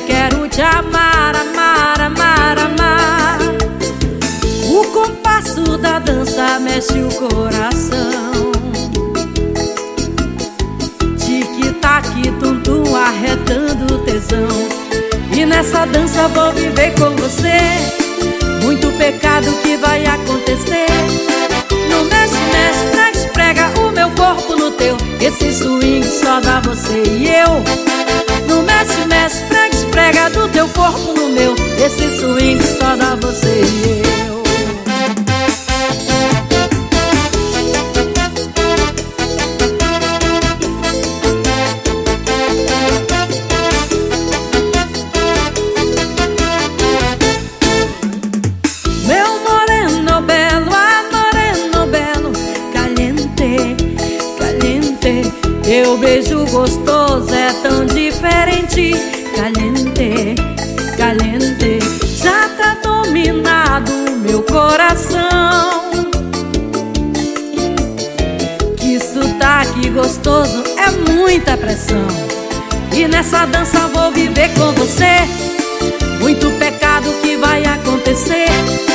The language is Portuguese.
quero te amar, amar, amar, amar. O compasso da dança mexe o coração. Tic-tac, tum-tum, arretando tesão. E nessa dança vou viver com você. Muito pecado que vai acontecer. No mexe, mexe, prega, esprega o meu corpo no teu. Esse swing só dá você e eu. No mexe, mexe, prega, esprega do teu corpo no meu. Esse swing só dá você e eu. Teu beijo gostoso é tão diferente. Caliente, caliente, já tá dominado meu coração. Que sotaque gostoso, é muita pressão. E nessa dança vou viver com você. Muito pecado que vai acontecer.